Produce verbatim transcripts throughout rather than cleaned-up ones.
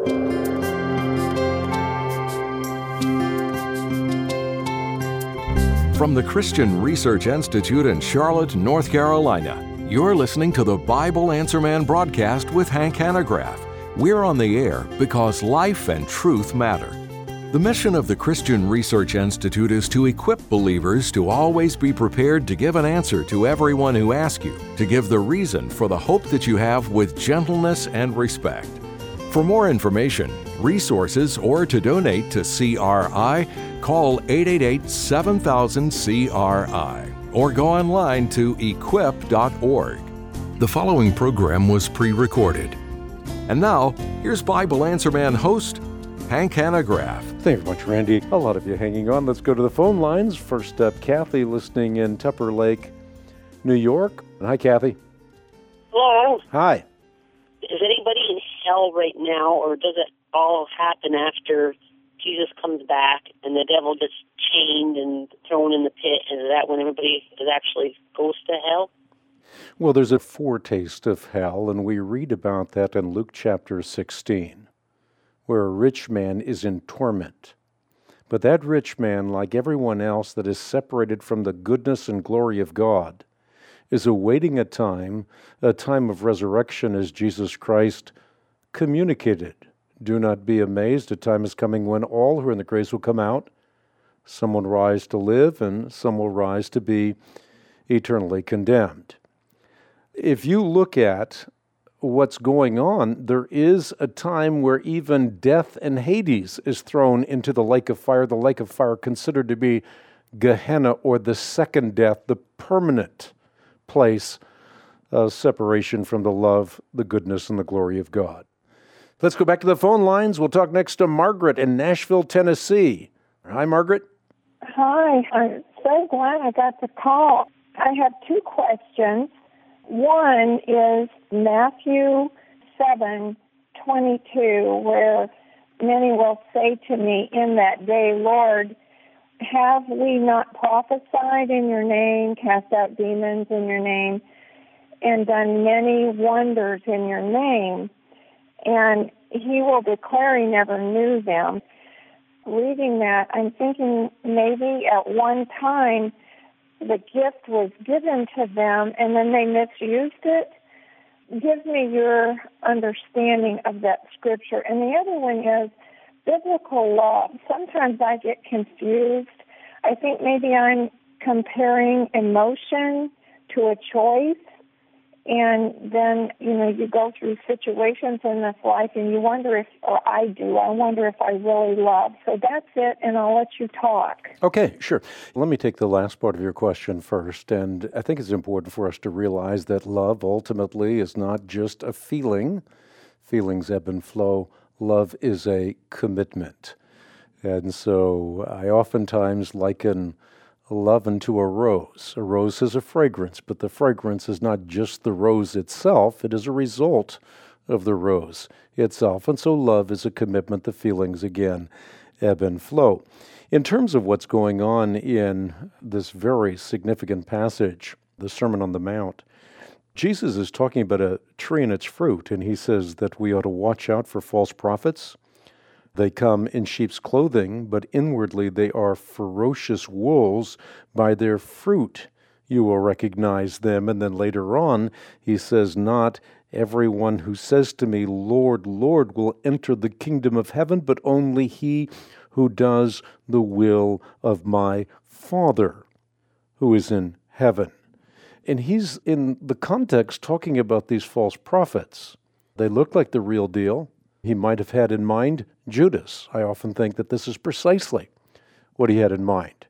From the Christian Research Institute in Charlotte, North Carolina, you're listening to the Bible Answer Man broadcast with Hank Hanegraaff. We're on the air because life and truth matter. The mission of the Christian Research Institute is to equip believers to always be prepared to give an answer to everyone who asks you, to give the reason for the hope that you have with gentleness and respect. For more information, resources, or to donate to C R I, call eight eight eight, seven thousand, C R I or go online to equip dot org. The following program was pre-recorded. And now, here's Bible Answer Man host, Hank Hanegraaff. Thank you very much, Randy. A lot of you hanging on. Let's go to the phone lines. First up, Kathy, listening in Tupper Lake, New York. Hi, Kathy. Hello. Hi. Is anybody in hell right now, or does it all happen after Jesus comes back and the devil gets chained and thrown in the pit? And is that when everybody is actually goes to hell? Well, there's a foretaste of hell, and we read about that in Luke chapter sixteen, where a rich man is in torment. But that rich man, like everyone else that is separated from the goodness and glory of God, is awaiting a time, a time of resurrection as Jesus Christ communicated. Do not be amazed, a time is coming when all who are in the graves will come out. Some will rise to live, and some will rise to be eternally condemned. If you look at what's going on, there is a time where even death and Hades is thrown into the lake of fire, the lake of fire considered to be Gehenna, or the second death, the permanent place of separation from the love, the goodness, and the glory of God. Let's go back to the phone lines. We'll talk next to Margaret in Nashville, Tennessee. Hi, Margaret. Hi. I'm so glad I got the call. I have two questions. One is Matthew seven twenty-two, where many will say to me in that day, Lord, have we not prophesied in your name, cast out demons in your name, and done many wonders in your name? And he will declare he never knew them. Reading that, I'm thinking maybe at one time the gift was given to them and then they misused it. Give me your understanding of that scripture. And the other one is biblical love. Sometimes I get confused. I think maybe I'm comparing emotion to a choice. And then, you know, you go through situations in this life and you wonder if, or I do, I wonder if I really love. So that's it, and I'll let you talk. Okay, sure. Let me take the last part of your question first. And I think it's important for us to realize that love ultimately is not just a feeling. Feelings ebb and flow. Love is a commitment. And so I oftentimes liken love unto a rose. A rose has a fragrance, but the fragrance is not just the rose itself, it is a result of the rose itself. And so love is a commitment. The feelings, again, ebb and flow. In terms of what's going on in this very significant passage, the Sermon on the Mount, Jesus is talking about a tree and its fruit, and he says that we ought to watch out for false prophets. They come in sheep's clothing, but inwardly they are ferocious wolves. By their fruit you will recognize them. And then later on, he says, not everyone who says to me, Lord, Lord, will enter the kingdom of heaven, but only he who does the will of my Father who is in heaven. And he's, in the context, talking about these false prophets. They look like the real deal. He might have had in mind Judas. I often think that this is precisely what he had in mind.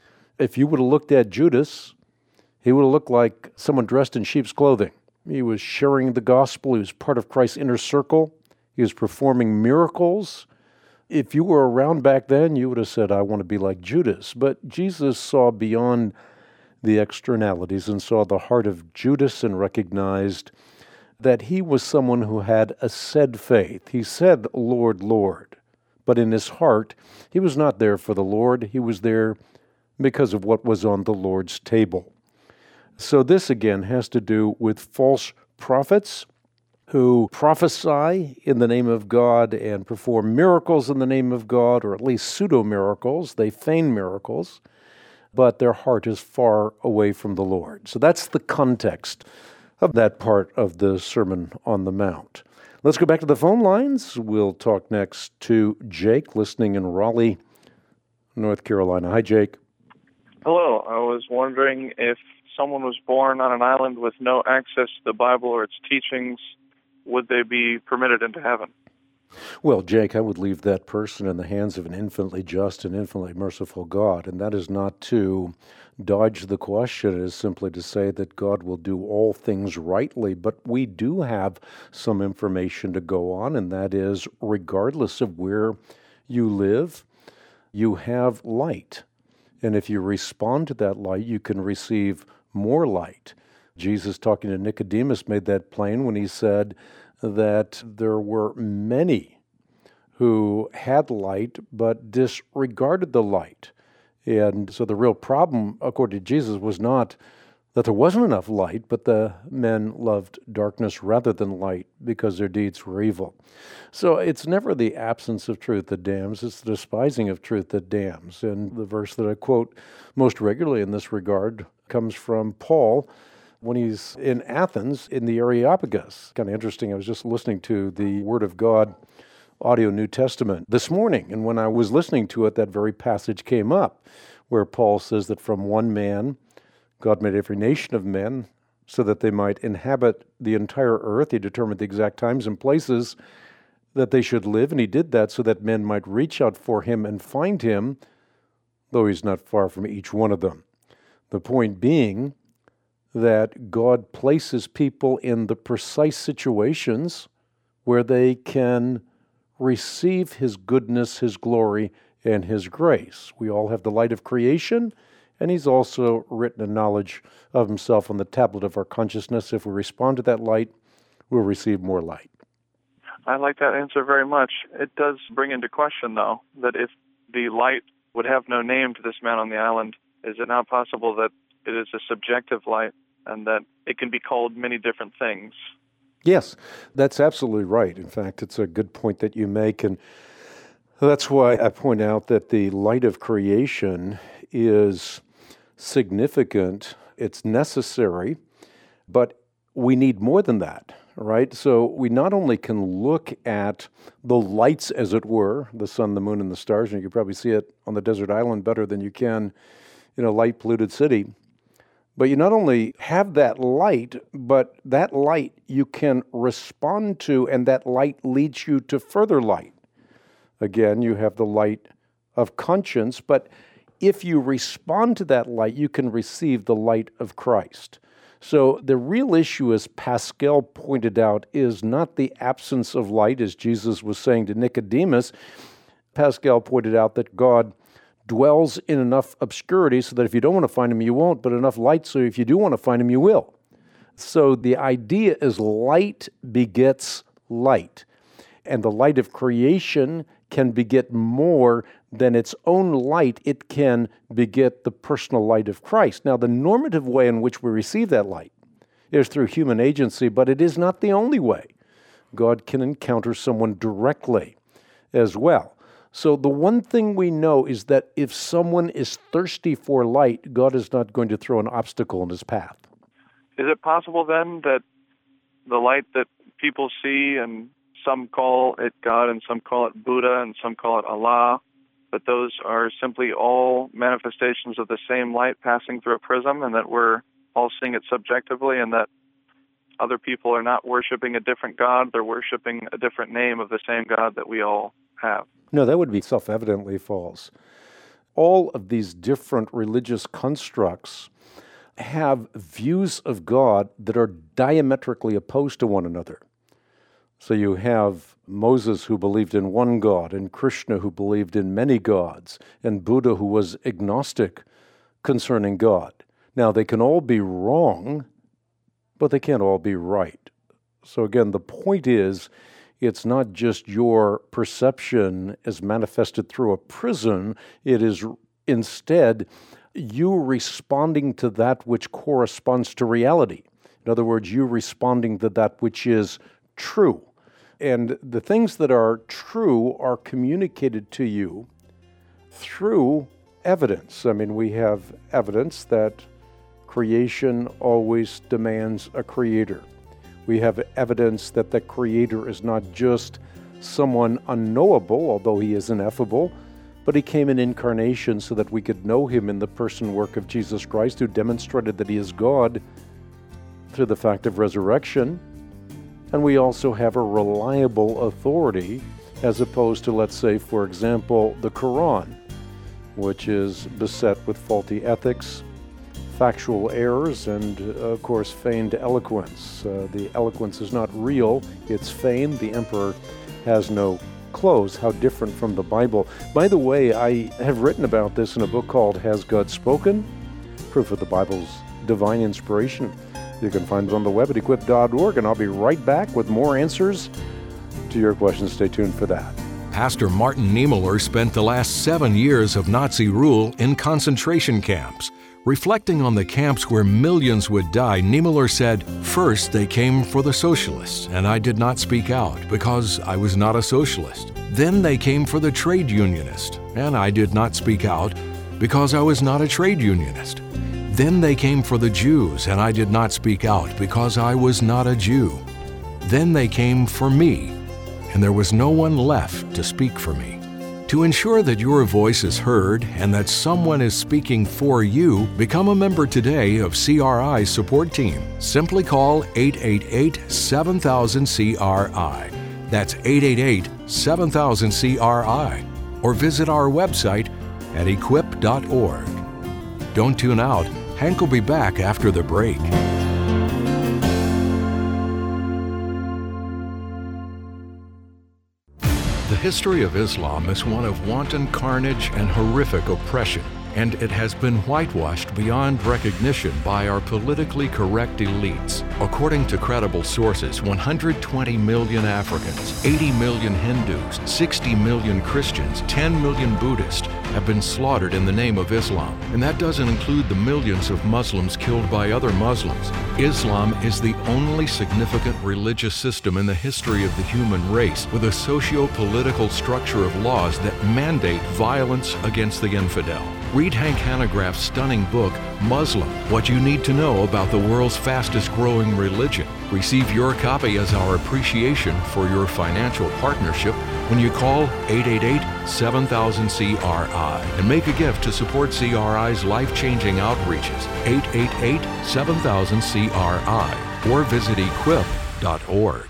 If you would have looked at Judas, he would have looked like someone dressed in sheep's clothing. He was sharing the gospel. He was part of Christ's inner circle. He was performing miracles. If you were around back then, you would have said, I want to be like Judas. But Jesus saw beyond the externalities and saw the heart of Judas and recognized that he was someone who had a said faith. He said, Lord, Lord. But in his heart, he was not there for the Lord. He was there because of what was on the Lord's table. So this, again, has to do with false prophets. who prophesy in the name of God and perform miracles in the name of God, or at least pseudo-miracles. They feign miracles, but their heart is far away from the Lord. So that's the context of that part of the Sermon on the Mount. Let's go back to the phone lines. We'll talk next to Jake, listening in Raleigh, North Carolina. Hi, Jake. Hello. I was wondering if someone was born on an island with no access to the Bible or its teachings, would they be permitted into heaven? Well, Jake, I would leave that person in the hands of an infinitely just and infinitely merciful God, and that is not to dodge the question. It is simply to say that God will do all things rightly, but we do have some information to go on, and that is, regardless of where you live, you have light. And if you respond to that light, you can receive more light. Jesus, talking to Nicodemus, made that plain when he said that there were many who had light but disregarded the light. And so the real problem, according to Jesus, was not that there wasn't enough light, but the men loved darkness rather than light because their deeds were evil. So it's never the absence of truth that damns, it's the despising of truth that damns. And the verse that I quote most regularly in this regard comes from Paul when he's in Athens in the Areopagus. Kind of interesting. I was just listening to the Word of God audio New Testament this morning, and when I was listening to it, that very passage came up where Paul says that from one man God made every nation of men so that they might inhabit the entire earth. He determined the exact times and places that they should live, and he did that so that men might reach out for him and find him, though he's not far from each one of them. The point being that God places people in the precise situations where they can receive His goodness, His glory, and His grace. We all have the light of creation, and He's also written a knowledge of Himself on the tablet of our consciousness. If we respond to that light, we'll receive more light. I like that answer very much. It does bring into question, though, that if the light would have no name to this man on the island, is it not possible that it is a subjective light and that it can be called many different things? Yes, that's absolutely right. In fact, it's a good point that you make, and that's why I point out that the light of creation is significant, it's necessary, but we need more than that, right? So we not only can look at the lights, as it were, the sun, the moon, and the stars, and you can probably see it on the desert island better than you can in a light-polluted city, but you not only have that light, but that light you can respond to, and that light leads you to further light. Again, you have the light of conscience, but if you respond to that light, you can receive the light of Christ. So the real issue, as Pascal pointed out, is not the absence of light, as Jesus was saying to Nicodemus. Pascal pointed out that God dwells in enough obscurity so that if you don't want to find Him, you won't, but enough light so if you do want to find Him, you will. So the idea is light begets light, and the light of creation can beget more than its own light. It can beget the personal light of Christ. Now, the normative way in which we receive that light is through human agency, but it is not the only way. God can encounter someone directly as well. So the one thing we know is that if someone is thirsty for light, God is not going to throw an obstacle in his path. Is it possible then that the light that people see, and some call it God and some call it Buddha and some call it Allah, that those are simply all manifestations of the same light passing through a prism, and that we're all seeing it subjectively, and that other people are not worshiping a different God, they're worshiping a different name of the same God that we all have? No, that would be self-evidently false. All of these different religious constructs have views of God that are diametrically opposed to one another. So you have Moses, who believed in one God, and Krishna, who believed in many gods, and Buddha, who was agnostic concerning God. Now, they can all be wrong, but they can't all be right. So again, the point is, it's not just your perception as manifested through a prism. It is instead you responding to that which corresponds to reality. In other words, you responding to that which is true. And the things that are true are communicated to you through evidence. I mean, we have evidence that creation always demands a creator. We have evidence that the creator is not just someone unknowable, although he is ineffable, but he came in incarnation so that we could know him in the person work of Jesus Christ, who demonstrated that he is God through the fact of resurrection. And we also have a reliable authority, as opposed to, let's say, for example, the Quran, which is beset with faulty ethics, factual errors, and, uh, of course, feigned eloquence. Uh, the eloquence is not real, it's feigned. The emperor has no clothes. How different from the Bible. By the way, I have written about this in a book called Has God Spoken? Proof of the Bible's divine inspiration. You can find it on the web at equip dot org, and I'll be right back with more answers to your questions. Stay tuned for that. Pastor Martin Niemöller spent the last seven years of Nazi rule in concentration camps. Reflecting on the camps where millions would die, Niemöller said, "First, they came for the socialists, and I did not speak out because I was not a socialist. Then they came for the trade unionist, and I did not speak out because I was not a trade unionist. Then they came for the Jews, and I did not speak out because I was not a Jew. Then they came for me, and there was no one left to speak for me." To ensure that your voice is heard and that someone is speaking for you, become a member today of C R I's support team. Simply call eight eight eight, seven thousand, C R I. That's eight eight eight, seven thousand, C R I. Or visit our website at equip dot org. Don't tune out. Hank will be back after the break. The history of Islam is one of wanton carnage and horrific oppression, and it has been whitewashed beyond recognition by our politically correct elites. According to credible sources, one hundred twenty million Africans, eighty million Hindus, sixty million Christians, ten million Buddhists have been slaughtered in the name of Islam. And that doesn't include the millions of Muslims killed by other Muslims. Islam is the only significant religious system in the history of the human race with a socio-political structure of laws that mandate violence against the infidel. Read Hank Hanegraaff's stunning book, Muslim, What You Need to Know About the World's Fastest Growing Religion. Receive your copy as our appreciation for your financial partnership when you call eight eight eight, seven thousand, C R I and make a gift to support C R I's life-changing outreaches, eight eight eight, seven thousand, C R I, or visit equip dot org.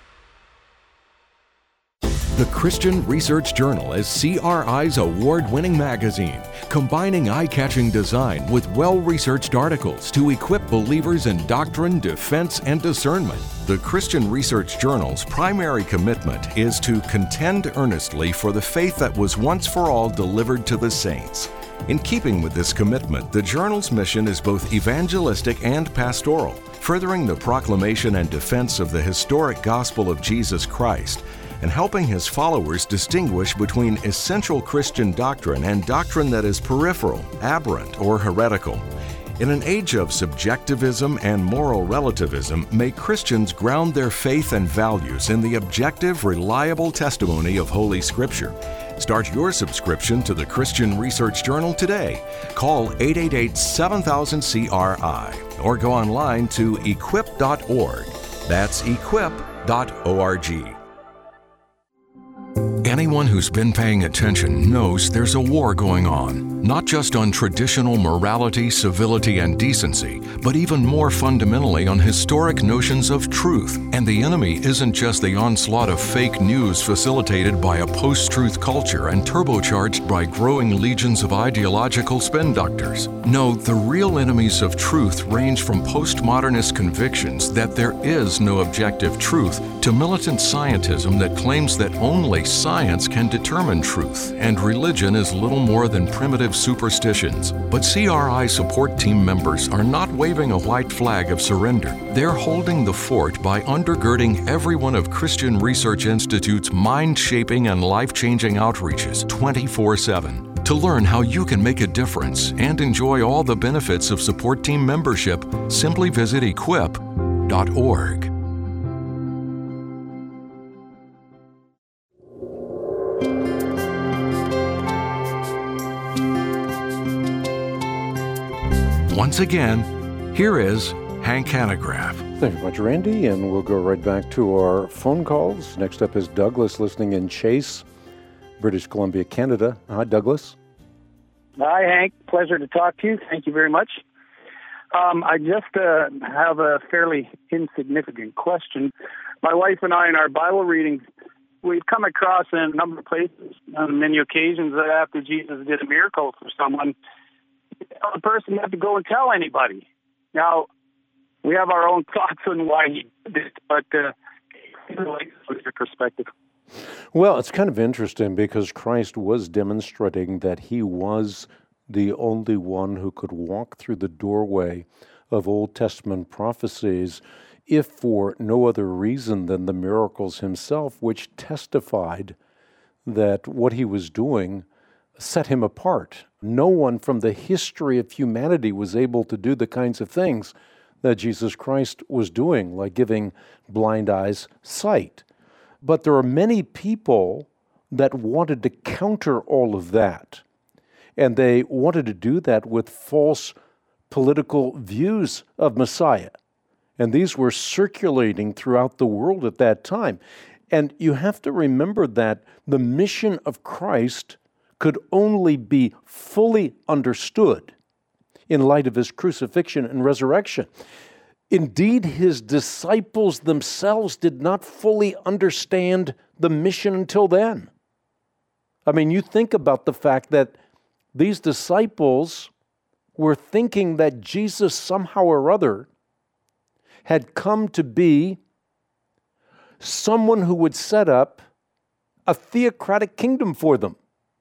The Christian Research Journal is C R I's award-winning magazine, combining eye-catching design with well-researched articles to equip believers in doctrine, defense, and discernment. The Christian Research Journal's primary commitment is to contend earnestly for the faith that was once for all delivered to the saints. In keeping with this commitment, the journal's mission is both evangelistic and pastoral, furthering the proclamation and defense of the historic gospel of Jesus Christ, and helping his followers distinguish between essential Christian doctrine and doctrine that is peripheral, aberrant, or heretical. In an age of subjectivism and moral relativism, may Christians ground their faith and values in the objective, reliable testimony of Holy Scripture. Start your subscription to the Christian Research Journal today. Call eight eight eight, seven thousand, C R I or go online to equip dot org. That's equip dot org. Anyone who's been paying attention knows there's a war going on, not just on traditional morality, civility, and decency, but even more fundamentally on historic notions of truth. And the enemy isn't just the onslaught of fake news facilitated by a post-truth culture and turbocharged by growing legions of ideological spin doctors. No, the real enemies of truth range from postmodernist convictions that there is no objective truth to militant scientism that claims that only science can determine truth, and religion is little more than primitive superstitions. But C R I support team members are not waving a white flag of surrender. They're holding the fort by undergirding every one of Christian Research Institute's mind-shaping and life-changing outreaches twenty-four seven. To learn how you can make a difference and enjoy all the benefits of support team membership, simply visit equip dot org. Once again, here is Hank Hanegraaff. Thank you much, Randy, and we'll go right back to our phone calls. Next up is Douglas, listening in Chase, British Columbia, Canada. Hi, Douglas. Hi, Hank. Pleasure to talk to you. Thank you very much. Um, I just uh, have a fairly insignificant question. My wife and I, in our Bible readings, we've come across in a number of places on many occasions that after Jesus did a miracle for someone, the person had to go and tell anybody. Now, we have our own thoughts on why he did it, but uh, what's your perspective? Well, it's kind of interesting because Christ was demonstrating that he was the only one who could walk through the doorway of Old Testament prophecies, if for no other reason than the miracles himself, which testified that what he was doing set him apart. No one from the history of humanity was able to do the kinds of things that Jesus Christ was doing, like giving blind eyes sight. But there are many people that wanted to counter all of that, and they wanted to do that with false political views of Messiah. And these were circulating throughout the world at that time. And you have to remember that the mission of Christ could only be fully understood in light of his crucifixion and resurrection. Indeed, his disciples themselves did not fully understand the mission until then. I mean, you think about the fact that these disciples were thinking that Jesus somehow or other had come to be someone who would set up a theocratic kingdom for them.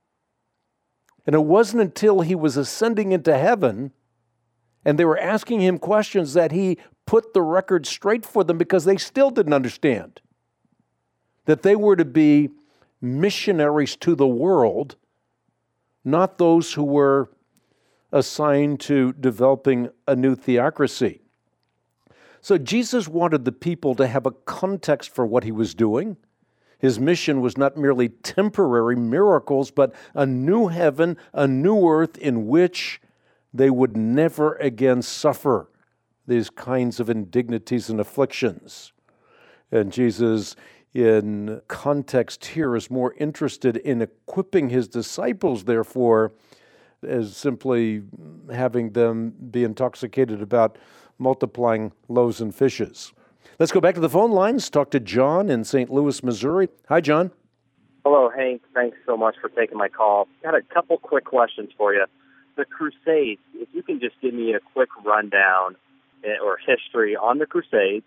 And it wasn't until he was ascending into heaven and they were asking him questions that he put the record straight for them, because they still didn't understand that they were to be missionaries to the world, not those who were assigned to developing a new theocracy. So Jesus wanted the people to have a context for what he was doing. His mission was not merely temporary miracles, but a new heaven, a new earth in which they would never again suffer these kinds of indignities and afflictions. And Jesus, in context here, is more interested in equipping his disciples, therefore, as simply having them be intoxicated about multiplying loaves and fishes. Let's go back to the phone lines, talk to John in Saint Louis, Missouri. Hi, John. Hello, Hank. Thanks so much for taking my call. Got a couple quick questions for you. The Crusades, if you can just give me a quick rundown or history on the Crusades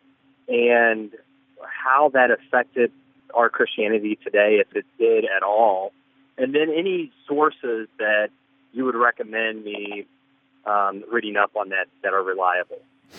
and how that affected our Christianity today, if it did at all, and then any sources that you would recommend me um, reading up on that that are reliable.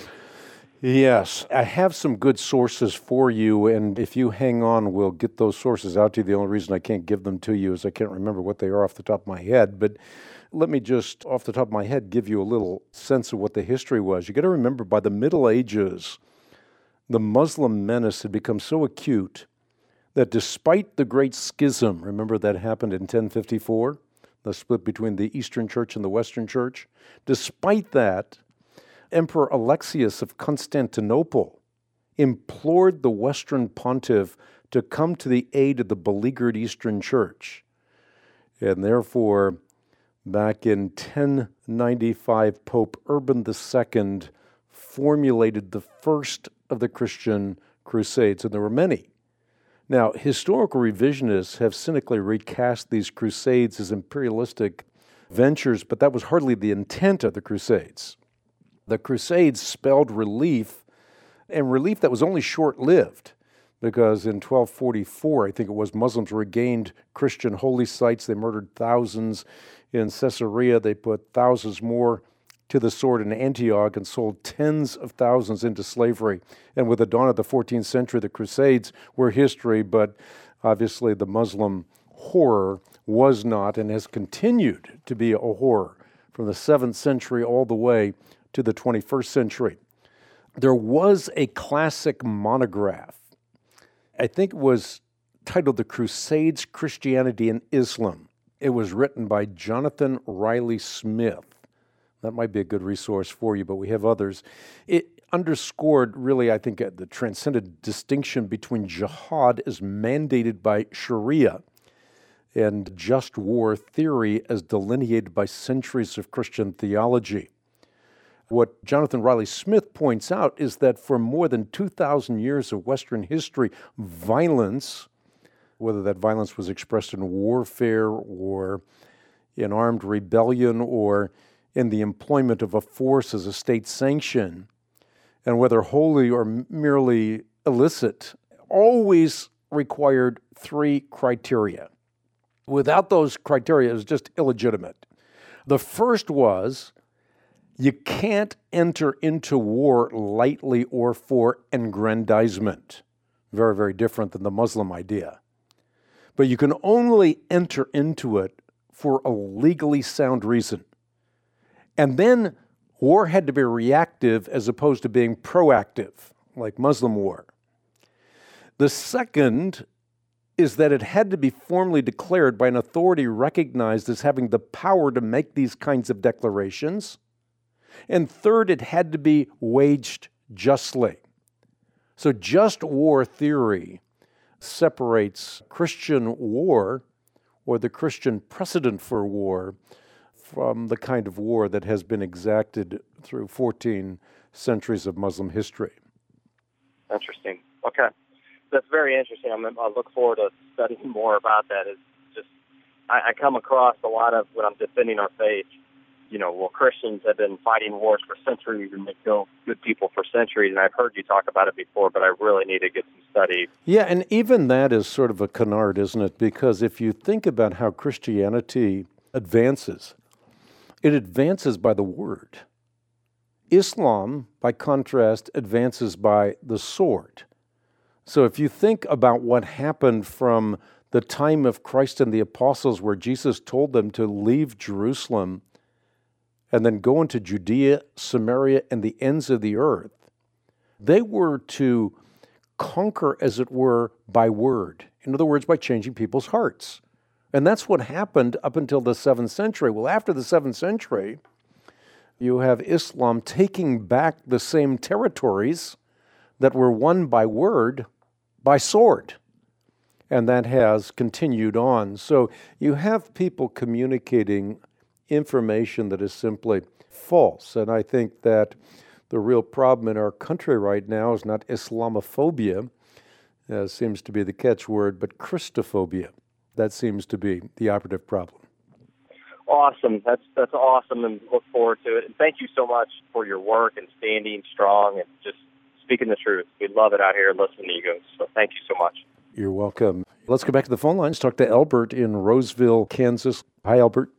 Yes, I have some good sources for you, and if you hang on, we'll get those sources out to you. The only reason I can't give them to you is I can't remember what they are off the top of my head, but let me just, off the top of my head, give you a little sense of what the history was. You got to remember, by the Middle Ages, the Muslim menace had become so acute that despite the Great Schism, remember that happened in ten fifty-four, the split between the Eastern Church and the Western Church, despite that, Emperor Alexius of Constantinople implored the Western pontiff to come to the aid of the beleaguered Eastern Church. And therefore, back in ten ninety-five, Pope Urban the Second formulated the first of the Christian Crusades, and there were many. Now, historical revisionists have cynically recast these Crusades as imperialistic ventures, but that was hardly the intent of the Crusades. The Crusades spelled relief, and relief that was only short-lived, because in twelve forty-four, I think it was, Muslims regained Christian holy sites. They murdered thousands in Caesarea. They put thousands more to the sword in Antioch and sold tens of thousands into slavery. And with the dawn of the fourteenth century, the Crusades were history, but obviously the Muslim horror was not and has continued to be a horror from the seventh century all the way to the twenty-first century. There was a classic monograph. I think it was titled The Crusades, Christianity and Islam. It was written by Jonathan Riley Smith. That might be a good resource for you, but we have others. It underscored really, I think, the transcendent distinction between jihad as mandated by Sharia and just war theory as delineated by centuries of Christian theology. What Jonathan Riley Smith points out is that for more than two thousand years of Western history, violence, whether that violence was expressed in warfare or in armed rebellion or in the employment of a force as a state sanction, and whether wholly or merely illicit, always required three criteria. Without those criteria, it was just illegitimate. The first was, you can't enter into war lightly or for aggrandizement. Very, very different than the Muslim idea. But you can only enter into it for a legally sound reason. And then war had to be reactive as opposed to being proactive, like Muslim war. The second is that it had to be formally declared by an authority recognized as having the power to make these kinds of declarations. And third, it had to be waged justly. So just war theory separates Christian war, or the Christian precedent for war, from the kind of war that has been exacted through fourteen centuries of Muslim history. Interesting. Okay. That's very interesting. I'm, I look forward to studying more about that. It's just, I, I come across a lot of, when I'm defending our faith, you know, well, Christians have been fighting wars for centuries and they kill good people for centuries, and I've heard you talk about it before, but I really need to get some study. Yeah, and even that is sort of a canard, isn't it? Because if you think about how Christianity advances, it advances by the word. Islam, by contrast, advances by the sword. So if you think about what happened from the time of Christ and the apostles, where Jesus told them to leave Jerusalem and then go into Judea, Samaria, and the ends of the earth, they were to conquer, as it were, by word. In other words, by changing people's hearts. And that's what happened up until the seventh century. Well, after the seventh century, you have Islam taking back the same territories that were won by word, by sword. And that has continued on. So you have people communicating information that is simply false. And I think that the real problem in our country right now is not Islamophobia, as seems to be the catchword, but Christophobia. That seems to be the operative problem. Awesome. That's that's awesome, and look forward to it. And thank you so much for your work and standing strong and just speaking the truth. We love it out here listening to you guys. So thank you so much. You're welcome. Let's go back to the phone lines. Talk to Albert in Roseville, Kansas. Hi, Albert.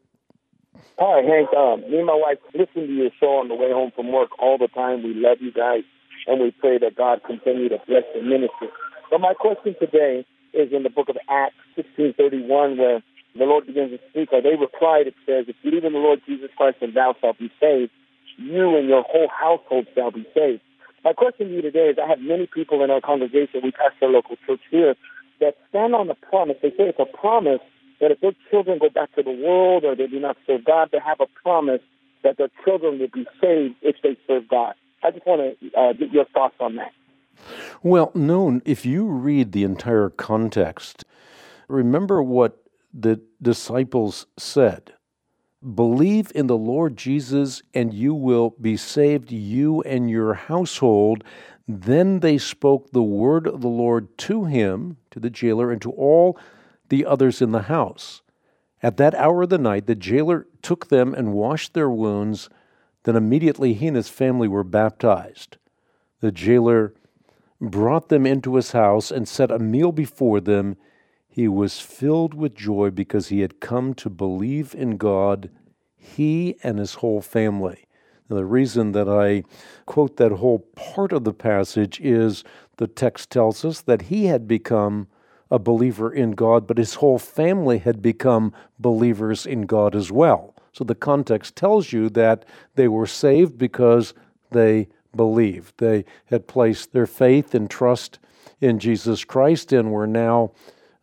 Hi, Hank. Um, me and my wife listen to your show on the way home from work all the time. We love you guys, and we pray that God continue to bless the ministry. But my question today is in the book of Acts sixteen thirty-one, where the Lord begins to speak. Or they replied, it says, if you believe in the Lord Jesus Christ and thou shalt be saved, you and your whole household shall be saved. My question to you today is, I have many people in our congregation, we pastor a local church here, that stand on the promise. They say it's a promise that if their children go back to the world or they do not serve God, they have a promise that their children will be saved if they serve God. I just want to uh, get your thoughts on that. Well, no, if you read the entire context, remember what the disciples said. Believe in the Lord Jesus and you will be saved, you and your household. Then they spoke the word of the Lord to him, to the jailer, and to all the others in the house. At that hour of the night, the jailer took them and washed their wounds. Then immediately he and his family were baptized. The jailer brought them into his house and set a meal before them. He was filled with joy because he had come to believe in God, he and his whole family. Now, the reason that I quote that whole part of the passage is the text tells us that he had become a believer in God, but his whole family had become believers in God as well. So the context tells you that they were saved because they believed. They had placed their faith and trust in Jesus Christ and were now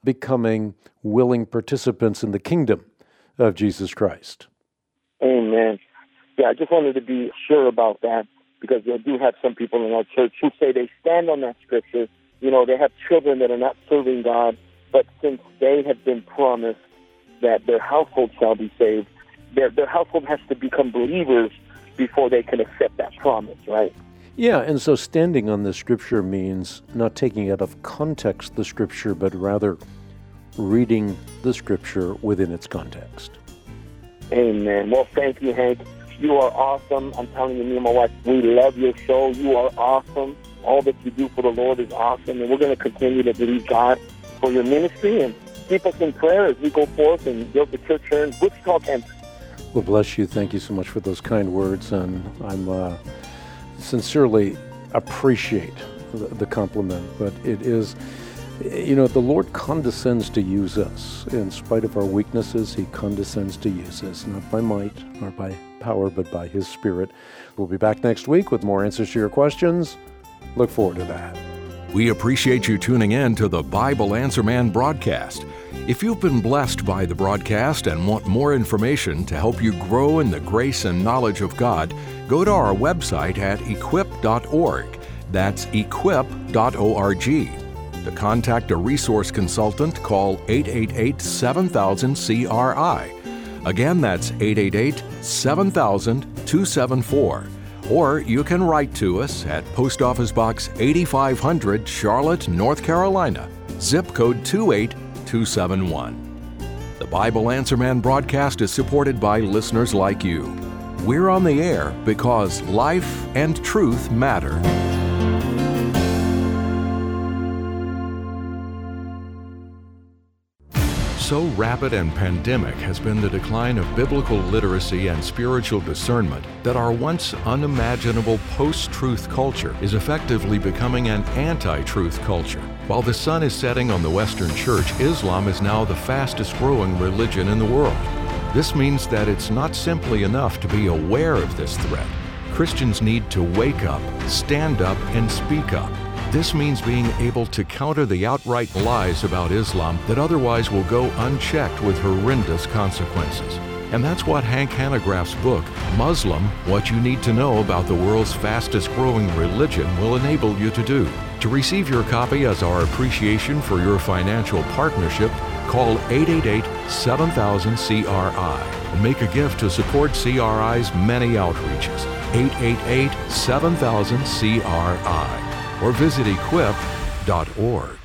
becoming willing participants in the kingdom of Jesus Christ. Amen. Yeah, I just wanted to be sure about that, because we do have some people in our church who say they stand on that scripture. You know, they have children that are not serving God, but since they have been promised that their household shall be saved, their, their household has to become believers before they can accept that promise, right? Yeah, and so standing on the scripture means not taking out of context the scripture, but rather reading the scripture within its context. Amen. Well, thank you, Hank. You are awesome. I'm telling you, me and my wife, we love your show. You are awesome. All that you do for the Lord is awesome, and we're going to continue to believe God for your ministry, and keep us in prayer as we go forth and build the church here in Wichita, Kansas. Well, bless you. Thank you so much for those kind words, and I'm uh, sincerely appreciate the, the compliment, but it is, you know, the Lord condescends to use us. In spite of our weaknesses, He condescends to use us, not by might or by power, but by His Spirit. We'll be back next week with more answers to your questions. Look forward to that. We appreciate you tuning in to the Bible Answer Man broadcast. If you've been blessed by the broadcast and want more information to help you grow in the grace and knowledge of God, go to our website at equip dot org. That's equip dot org. To contact a resource consultant, call eight eight eight, seven thousand, C R I. Again, that's eight eight eight, seven thousand, two seven four. Or you can write to us at Post Office Box eighty-five hundred, Charlotte, North Carolina, zip code two eight two seven one. The Bible Answer Man broadcast is supported by listeners like you. We're on the air because life and truth matter. So rapid and pandemic has been the decline of biblical literacy and spiritual discernment that our once unimaginable post-truth culture is effectively becoming an anti-truth culture. While the sun is setting on the Western Church, Islam is now the fastest growing religion in the world. This means that it's not simply enough to be aware of this threat. Christians need to wake up, stand up, and speak up. This means being able to counter the outright lies about Islam that otherwise will go unchecked with horrendous consequences. And that's what Hank Hanegraaff's book, Muslim, What You Need to Know About the World's Fastest Growing Religion, will enable you to do. To receive your copy as our appreciation for your financial partnership, call eight eight eight, seven thousand, C R I and make a gift to support C R I's many outreaches. eight eight eight, seven thousand, C R I. Or visit equip dot org.